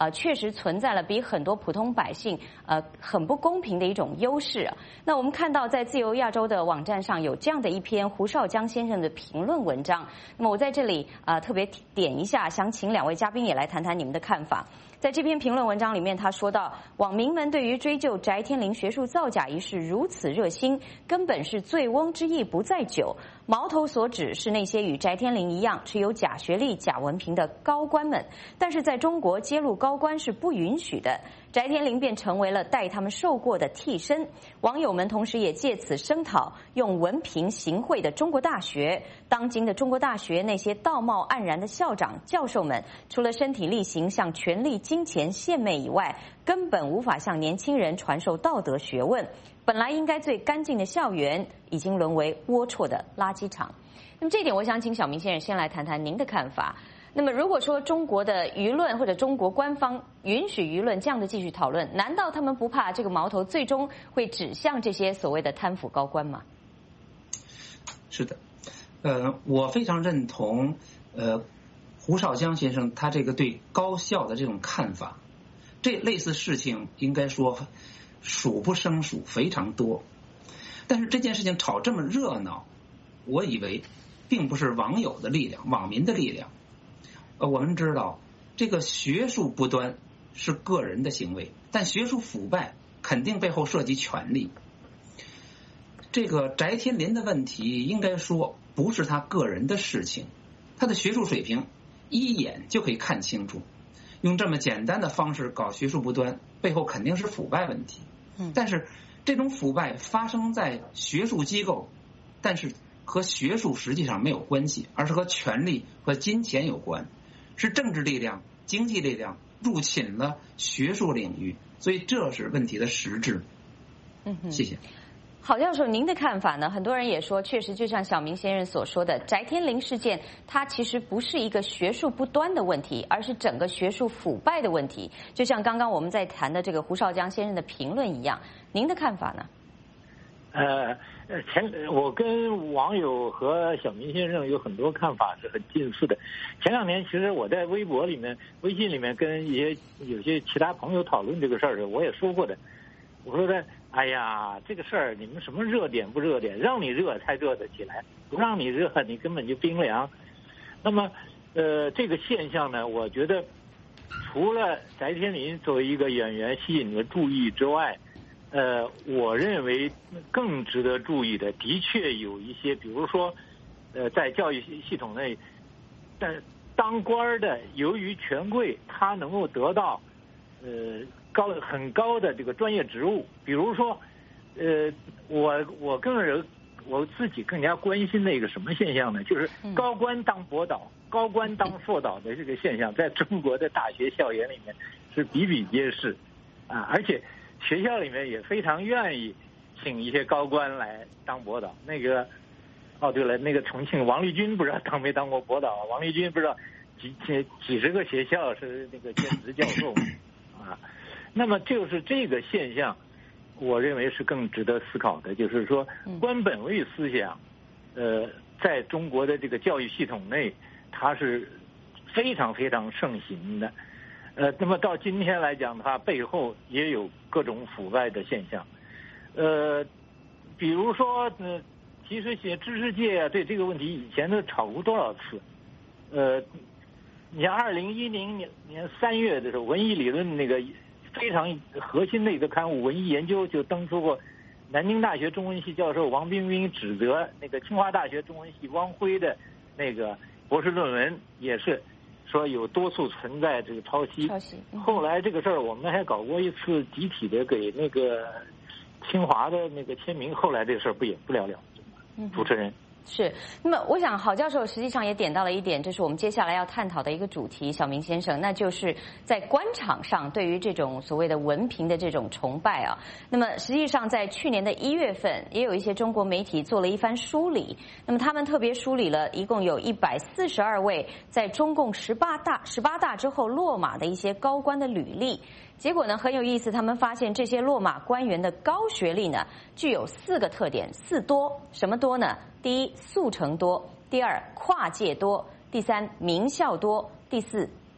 确实存在了比很多普通百姓很不公平的一种优势。那我们看到在自由亚洲的网站上有这样的一篇胡绍江先生的评论文章，那么我在这里特别点一下，想请2位嘉宾也来谈谈你们的看法。在这篇评论文章里面，他说到，网民们对于追究翟天临学术造假一事如此热心，根本是醉翁之意不在酒。矛头所指是那些与翟天临一样持有假学历、假文凭的高官们，但是在中国揭露高官是不允许的，翟天临便成为了代他们受过的替身。网友们同时也借此声讨用文凭行贿的中国大学。当今的中国大学那些道貌岸然的校长、教授们，除了身体力行向权力、金钱献媚以外，根本无法向年轻人传授道德学问。本来应该最干净的校园，已经沦为龌龊的垃圾场。那么这一点，我想请小明先生先来谈谈您的看法。那么如果说中国的舆论或者中国官方允许舆论这样的继续讨论，难道他们不怕这个矛头最终会指向这些所谓的贪腐高官吗？ 是的，我非常认同胡绍江先生他这个对高校的这种看法。这类似事情应该说数不胜数，非常多。但是这件事情炒这么热闹，我以为并不是网友的力量、网民的力量。我们知道，这个学术不端是个人的行为，但学术腐败肯定背后涉及权力。这个翟天临的问题，应该说不是他个人的事情，他的学术水平一眼就可以看清楚。用这么简单的方式搞学术不端，背后肯定是腐败问题。但是这种腐败发生在学术机构，但是和学术实际上没有关系，而是和权力和金钱有关，是政治力量、经济力量入侵了学术领域，所以这是问题的实质。谢谢。 郝教授，您的看法呢？很多人也说，确实就像小明先生所说的，翟天临事件它其实不是一个学术不端的问题，而是整个学术腐败的问题。就像刚刚我们在谈的这个胡绍江先生的评论一样，您的看法呢？ 我跟网友和小明先生有很多看法是很近似的。前2年，其实我在微博里面、微信里面跟有些其他朋友讨论这个事儿的时候，我也说过的。我说的，哎呀，这个事儿你们什么热点不热点？让你热才热得起来，不让你热，你根本就冰凉。那么，这个现象呢，我觉得除了翟天临作为一个演员吸引了注意之外，我认为更值得注意的，的确有一些，比如说，在教育系统内，当官的由于权贵，他能够得到很高的这个专业职务，比如说，我自己更加关心的一个什么现象呢？就是高官当博导、高官当硕导的这个现象，在中国的大学校园里面是比比皆是啊，而且学校里面也非常愿意请一些高官来当博导。对了，那个重庆王立军不知道当没当过博导？王立军不知道几十个学校是那个兼职教授啊。那么就是这个现象，我认为是更值得思考的，就是说官本位思想，在中国的这个教育系统内，它是非常非常盛行的。那么到今天来讲的话，背后也有各种腐败的现象。比如说，其实知识界对这个问题以前都吵过多少次。你像2010年3月的时候，文艺理论那个非常核心的一个刊物《文艺研究》就登出过南京大学中文系教授王冰冰指责那个清华大学中文系汪辉的那个博士论文，也是说有多处存在这个抄袭。后来这个事儿我们还搞过一次集体的给那个清华的那个签名，后来这个事儿也不了了之吗？主持人。 是，那么我想郝教授实际上也点到了一点，这是我们接下来要探讨的一个主题，小明先生，那就是在官场上对于这种所谓的文凭的这种崇拜啊。那么实际上在去年的1月份，也有一些中国媒体做了一番梳理，那么他们特别梳理了一共有142位在中共18大之后落马的一些高官的履历。结果呢很有意思，他们发现这些落马官员的高学历呢具有4个特点，4多。什么多呢？第一，速成多；第二，跨界多；第三，名校多；第四，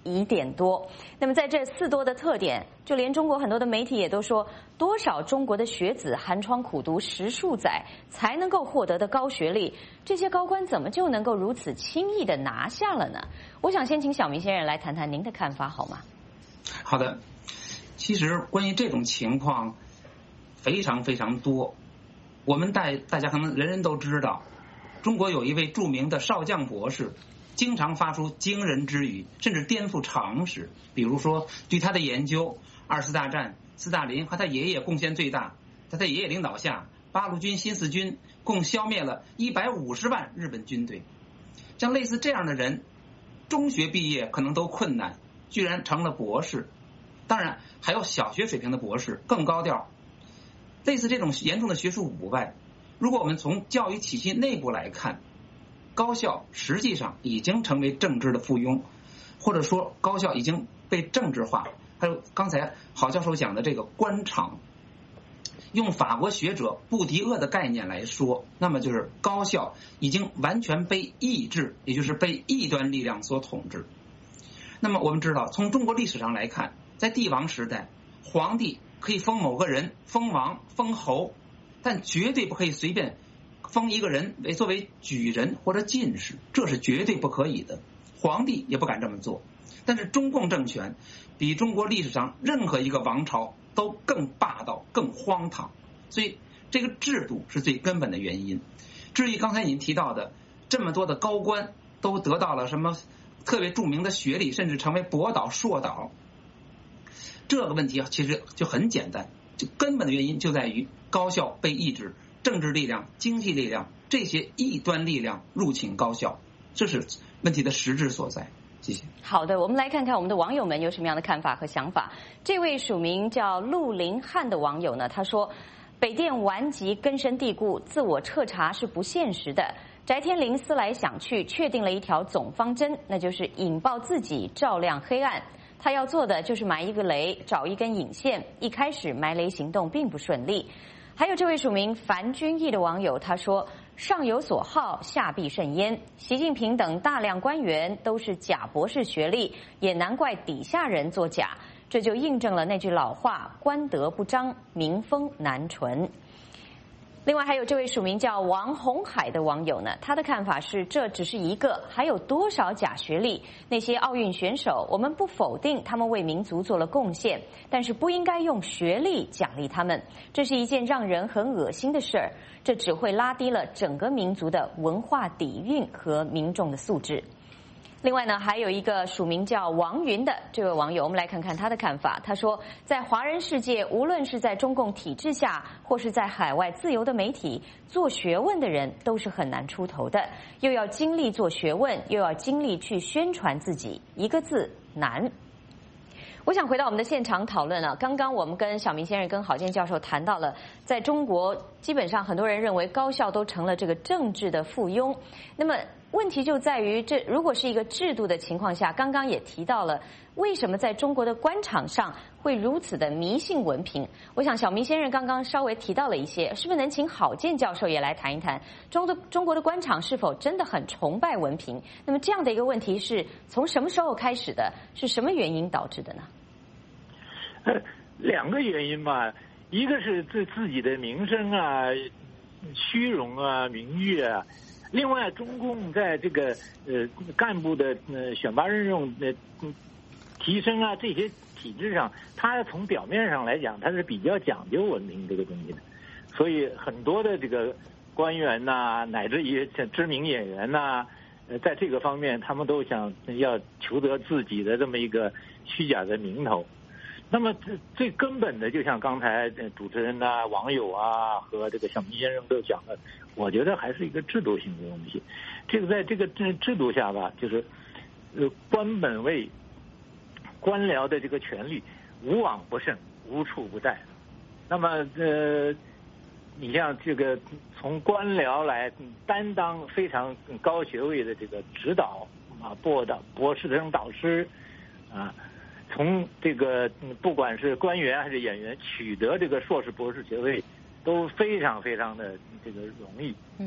疑点多。那么在这4多的特点，就连中国很多的媒体也都说，多少中国的学子寒窗苦读10数载才能够获得的高学历，这些高官怎么就能够如此轻易的拿下了呢？我想先请小明先生来谈谈您的看法好吗？ 好的，其实关于这种情况非常非常多。我们大家可能人人都知道，中国有一位著名的少将博士，经常发出惊人之语，甚至颠覆常识。比如说，据他的研究，2次大战斯大林和他爷爷贡献最大，在他爷爷领导下，八路军新四军共消灭了150万日本军队。像类似这样的人，中学毕业可能都困难，居然成了博士。当然还有小学水平的博士更高调。类似这种严重的学术腐败，如果我们从教育体系内部来看，高校实际上已经成为政治的附庸，或者说高校已经被政治化。还有刚才郝教授讲的这个官场，用法国学者布迪厄的概念来说，那么就是高校已经完全被异制，也就是被异端力量所统治。那么我们知道，从中国历史上来看，在帝王时代，皇帝可以封某个人封王封侯，但绝对不可以随便封一个人作为举人或者进士，这是绝对不可以的，皇帝也不敢这么做。但是中共政权比中国历史上任何一个王朝都更霸道更荒唐，所以这个制度是最根本的原因。至于刚才您提到的这么多的高官都得到了什么特别著名的学历，甚至成为博导硕导，这个问题其实就很简单，就根本的原因就在于高校被抑制，政治力量经济力量这些异端力量入侵高校，这是问题的实质所在。谢谢。 好的，我们来看看我们的网友们有什么样的看法和想法。这位署名叫陆林汉的网友呢，他说，北电顽疾根深蒂固，自我彻查是不现实的。翟天临思来想去，确定了一条总方针，那就是引爆自己，照亮黑暗。他要做的就是埋一个雷，找一根引线。一开始埋雷行动并不顺利。还有这位署名樊君毅的网友，他说，上有所好，下必甚焉。习近平等大量官员都是假博士学历，也难怪底下人作假，这就印证了那句老话，官德不彰，民风难淳。另外还有这位署名叫王红海的网友呢，他的看法是，这只是一个，还有多少假学历？那些奥运选手，我们不否定他们为民族做了贡献，但是不应该用学历奖励他们，这是一件让人很恶心的事儿，这只会拉低了整个民族的文化底蕴和民众的素质。另外呢，还有一个署名叫王云的这位网友，我们来看看他的看法。他说，在华人世界，无论是在中共体制下，或是在海外自由的媒体，做学问的人都是很难出头的，又要经历做学问，又要经历去宣传自己，一个字，难。我想回到我们的现场讨论了。刚刚我们跟小明先生、跟郝建教授谈到了，在中国基本上很多人认为高校都成了这个政治的附庸。那么问题就在于，这如果是一个制度的情况下，刚刚也提到了，为什么在中国的官场上会如此的迷信文凭？我想小明先生刚刚稍微提到了一些，是不是能请郝建教授也来谈一谈中国的官场是否真的很崇拜文凭？那么这样的一个问题是从什么时候开始的？是什么原因导致的呢？ 两个原因吧，一个是对自己的名声啊、虚荣啊、名誉啊。另外，中共在这个干部的选拔任用提升啊这些体制上，它从表面上来讲，它是比较讲究文凭这个东西的，所以很多的这个官员呐，乃至于知名演员呐，在这个方面，他们都想要求得自己的这么一个虚假的名头。那么最根本的，就像刚才主持人呐、网友啊和这个小明先生都讲了，我觉得还是一个制度性的东西。这个在这个制度下吧，就是官本位、官僚的这个权力无往不胜、无处不在。那么你像这个从官僚来担当非常高学位的这个指导啊、博士生导师啊。从这个不管是官员还是演员取得这个硕士博士学位都非常非常的这个容易。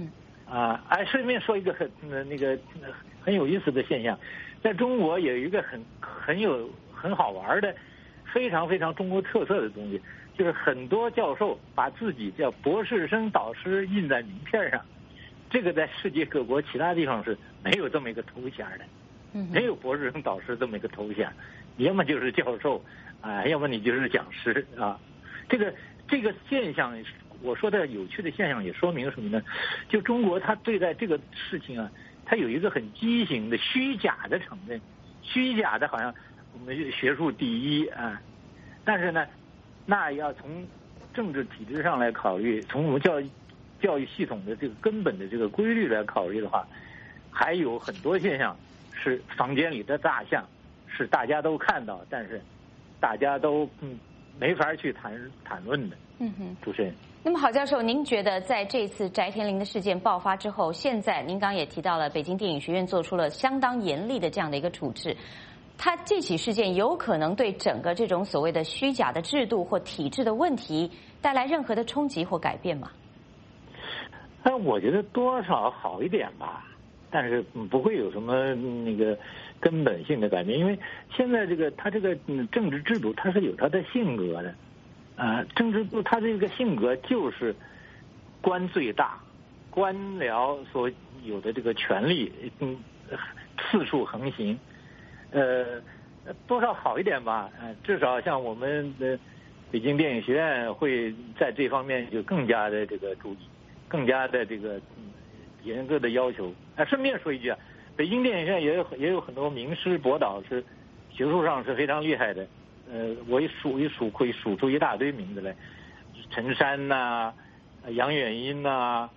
顺便说一个很有意思的现象，在中国有一个很好玩的、非常非常中国特色的东西，就是很多教授把自己叫博士生导师印在名片上，这个在世界各国其他地方是没有这么一个头衔的，没有博士生导师这么一个头衔，要么就是教授要么你就是讲师啊。这个现象，我说的有趣的现象也说明什么呢？就中国它对待这个事情啊，它有一个很畸形的虚假的承认，虚假的好像我们学术第一啊，但是呢，那要从政治体制上来考虑，从我们教育系统的这个根本的这个规律来考虑的话，还有很多现象是房间里的大象，是大家都看到，但是大家都没法去谈论的。主持人。 那么郝教授，您觉得在这次翟天临的事件爆发之后，现在您刚刚也提到了北京电影学院做出了相当严厉的这样的一个处置，它这起事件有可能对整个这种所谓的虚假的制度或体制的问题带来任何的冲击或改变吗？ 我觉得多少好一点吧，但是不会有什么根本性的改变，因为现在他这个政治制度它是有它的性格的。政治部他这个性格就是官最大，官僚所有的这个权力四处横行，多少好一点吧，至少像我们的北京电影学院会在这方面就更加的这个注意，更加的这个严格的要求。顺便说一句北京电影学院也有很多名师博导是学术上是非常厉害的。我可以数出一大堆名字来，陈山呐、杨远英呐、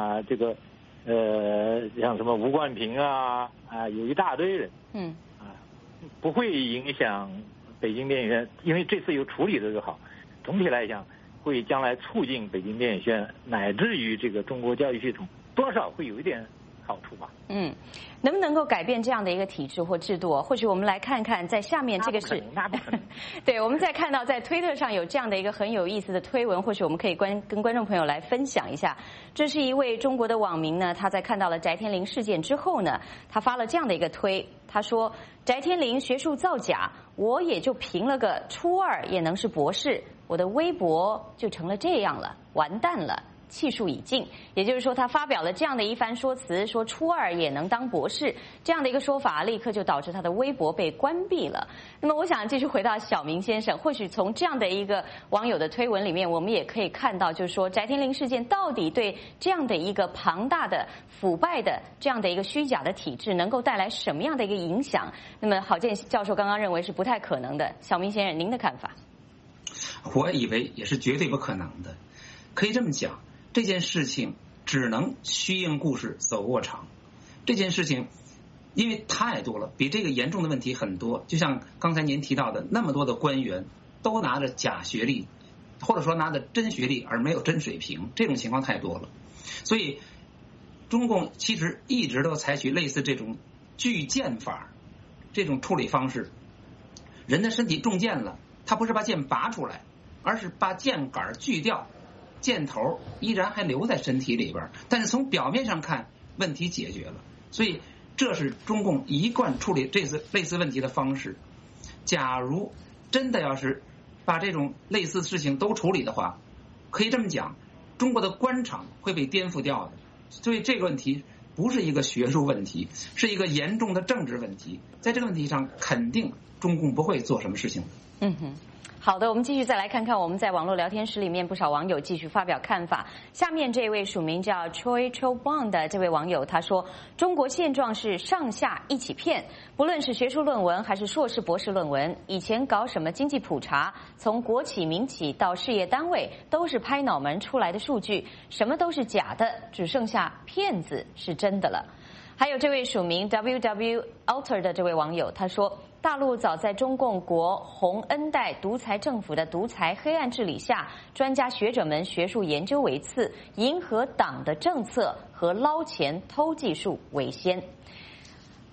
像什么吴冠平有一大堆人，不会影响北京电影院，因为这次有处理的就好。总体来讲，会将来促进北京电影学院乃至于这个中国教育系统多少会有一点好处吧。 能不能够改变这样的一个体制或制度？或许我们来看看，在下面这个是那不可能。 对，我们再看到在推特上有这样的一个很有意思的推文，或许我们可以跟观众朋友来分享一下。这是一位中国的网民呢，他在看到了翟天临事件之后呢，他发了这样的一个推，他说：翟天临学术造假，我也就评了个初二也能是博士，我的微博就成了这样了，完蛋了。气数已尽，也就是说，他发表了这样的一番说辞，说初二也能当博士，这样的一个说法，立刻就导致他的微博被关闭了。那么，我想继续回到小明先生，或许从这样的一个网友的推文里面，我们也可以看到，就是说翟天临事件到底对这样的一个庞大的腐败的这样的一个虚假的体制，能够带来什么样的一个影响？那么，郝建教授刚刚认为是不太可能的，小明先生，您的看法？ 我以为也是绝对不可能的，可以这么讲。这件事情只能虚应故事走过场。这件事情因为太多了，比这个严重的问题很多。就像刚才您提到的，那么多的官员都拿着假学历，或者说拿着真学历而没有真水平，这种情况太多了。所以中共其实一直都采取类似这种锯剑法这种处理方式。人的身体中箭了，他不是把剑拔出来，而是把剑杆锯掉，箭头依然还留在身体里边，但是从表面上看问题解决了。所以这是中共一贯处理这次类似问题的方式。假如真的要是把这种类似事情都处理的话，可以这么讲，中国的官场会被颠覆掉的。所以这个问题不是一个学术问题，是一个严重的政治问题。在这个问题上，肯定中共不会做什么事情的。 好的，我们继续再来看看我们在网络聊天室里面不少网友继续发表看法。下面这位署名叫 Choi Cho Bang 的这位网友他说，中国现状是上下一起骗，不论是学术论文还是硕士博士论文，以前搞什么经济普查，从国企民企到事业单位都是拍脑门出来的数据，什么都是假的，只剩下骗子是真的了。还有这位署名 WW Alter 的这位网友他说，大陆早在中共国洪恩代独裁政府的独裁黑暗治理下，专家学者们学术研究为次，迎合党的政策和捞钱偷技术为先。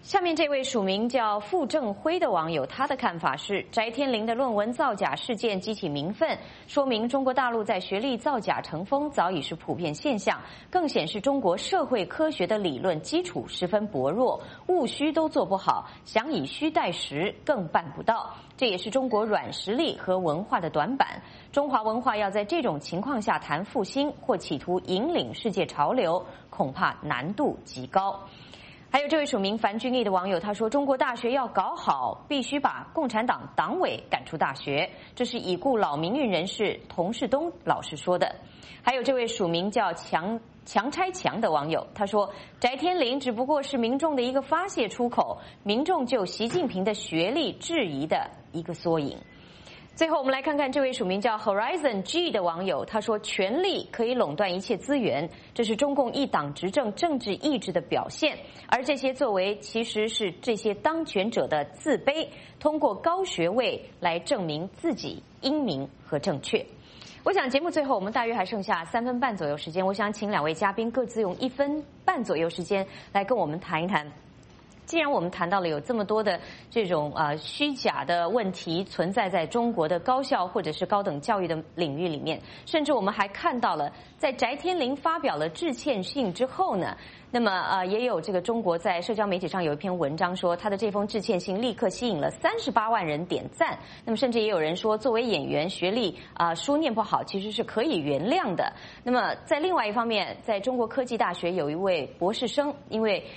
下面这位署名叫傅正辉的网友，他的看法是：翟天临的论文造假事件激起民愤，说明中国大陆在学历造假成风早已是普遍现象，更显示中国社会科学的理论基础十分薄弱，务虚都做不好，想以虚代实更办不到。这也是中国软实力和文化的短板。中华文化要在这种情况下谈复兴或企图引领世界潮流，恐怕难度极高。还有这位署名樊君毅的网友，他说：中国大学要搞好，必须把共产党党委赶出大学，这是已故老民运人士童世东老师说的。还有这位署名叫强拆墙的网友，他说：翟天临只不过是民众的一个发泄出口，民众就习近平的学历质疑的一个缩影。最后我们来看看这位署名叫 Horizon G 的网友，他说：权力可以垄断一切资源，这是中共一党执政政治意志的表现，而这些作为其实是这些当权者的自卑，通过高学位来证明自己英明和正确。我想节目最后我们大约还剩下3分半左右时间，我想请2位嘉宾各自用1分半左右时间来跟我们谈一谈。既然我们谈到了有这么多的这种虚假的问题存在在中国的高校或者是高等教育的领域里面，甚至我们还看到了在翟天临发表了致歉信之后呢，那么也有这个中国在社交媒体上有一篇文章说他的这封致歉信立刻吸引了38万人点赞。那么甚至也有人说，作为演员学历书念不好其实是可以原谅的。那么在另外一方面，在中国科技大学有一位博士生，因为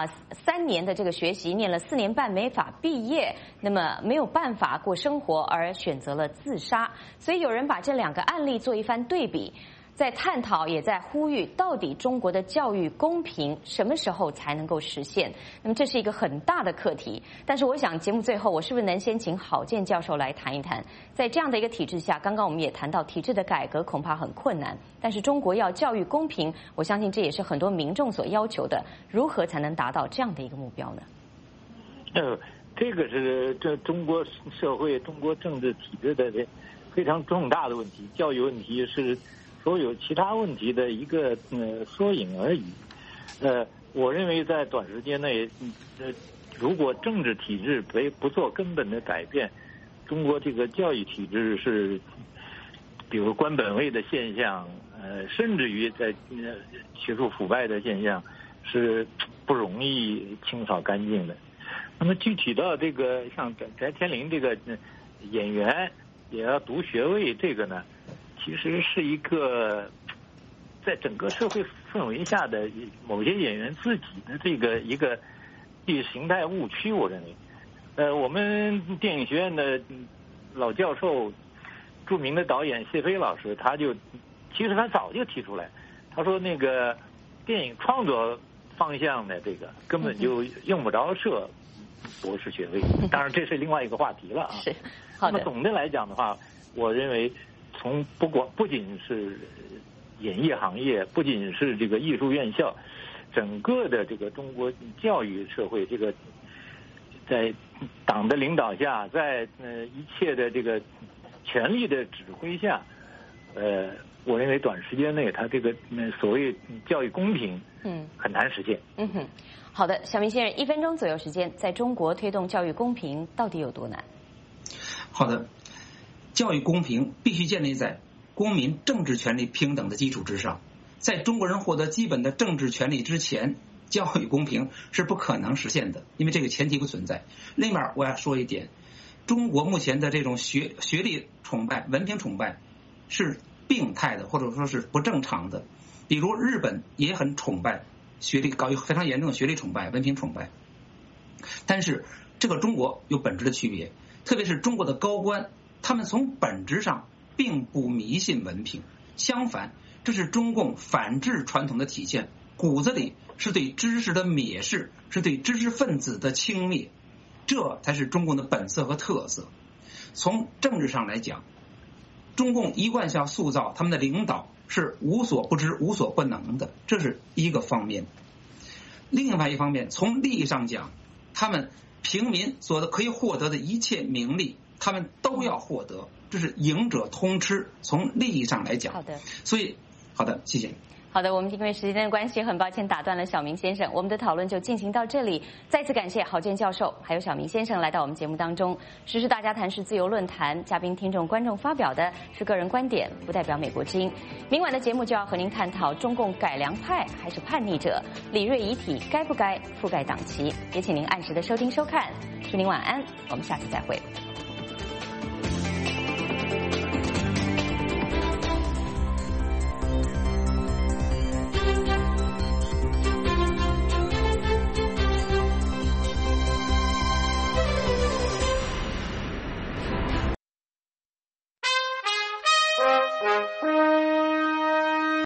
3年的这个学习念了4年半没法毕业，那么没有办法过生活而选择了自杀。所以有人把这2个案例做一番对比，在探讨也在呼吁，到底中国的教育公平什么时候才能够实现？那么这是一个很大的课题。但是我想节目最后我是不是能先请郝建教授来谈一谈，在这样的一个体制下，刚刚我们也谈到体制的改革恐怕很困难，但是中国要教育公平，我相信这也是很多民众所要求的，如何才能达到这样的一个目标呢？ 这个是中国社会、中国政治体制的非常重大的问题，教育问题是所有其他问题的一个缩影而已。我认为在短时间内，如果政治体制不做根本的改变，中国这个教育体制是，比如官本位的现象，甚至于在学术腐败的现象，是不容易清扫干净的。那么具体到这个像翟天临这个演员也要读学位，这个呢，其实是一个在整个社会氛围下的某些演员自己的这个一个意识形态误区。我认为，我们电影学院的老教授、著名的导演谢飞老师，其实他早就提出来，他说那个电影创作方向的这个根本就用不着设博士学位。当然这是另外一个话题了啊。 是，好的。 那么总的来讲的话，我认为从不仅是演艺行业，不仅是这个艺术院校，整个的这个中国教育社会，这个在党的领导下，在一切的这个权力的指挥下，我认为短时间内，它这个所谓教育公平，很难实现。 好的，小明先生，1分钟左右时间，在中国推动教育公平到底有多难？ 好的，教育公平必须建立在公民政治权利平等的基础之上。在中国人获得基本的政治权利之前，教育公平是不可能实现的，因为这个前提不存在。另外我要说一点，中国目前的这种学历崇拜、文凭崇拜是病态的，或者说是不正常的。比如日本也很崇拜学历，搞非常严重的学历崇拜、文凭崇拜。但是这个中国有本质的区别，特别是中国的高官，他们从本质上并不迷信文凭，相反，这是中共反智传统的体现，骨子里是对知识的蔑视，是对知识分子的轻蔑，这才是中共的本色和特色。从政治上来讲，中共一贯要塑造他们的领导是无所不知、无所不能的，这是一个方面。另外一方面，从利益上讲，他们平民所可以获得的一切名利，他们都要获得，这是赢者通吃。从利益上来讲， 好的， 所以好的，谢谢。 好的，我们因为时间的关系，很抱歉打断了小明先生，我们的讨论就进行到这里。再次感谢郝建教授还有小明先生来到我们节目当中。时事大家谈是自由论坛，嘉宾、听众、观众发表的是个人观点，不代表美国之音。明晚的节目就要和您探讨中共改良派还是叛逆者，李瑞遗体该不该覆盖党旗？也请您按时的收听收看，祝您晚安，我们下次再会。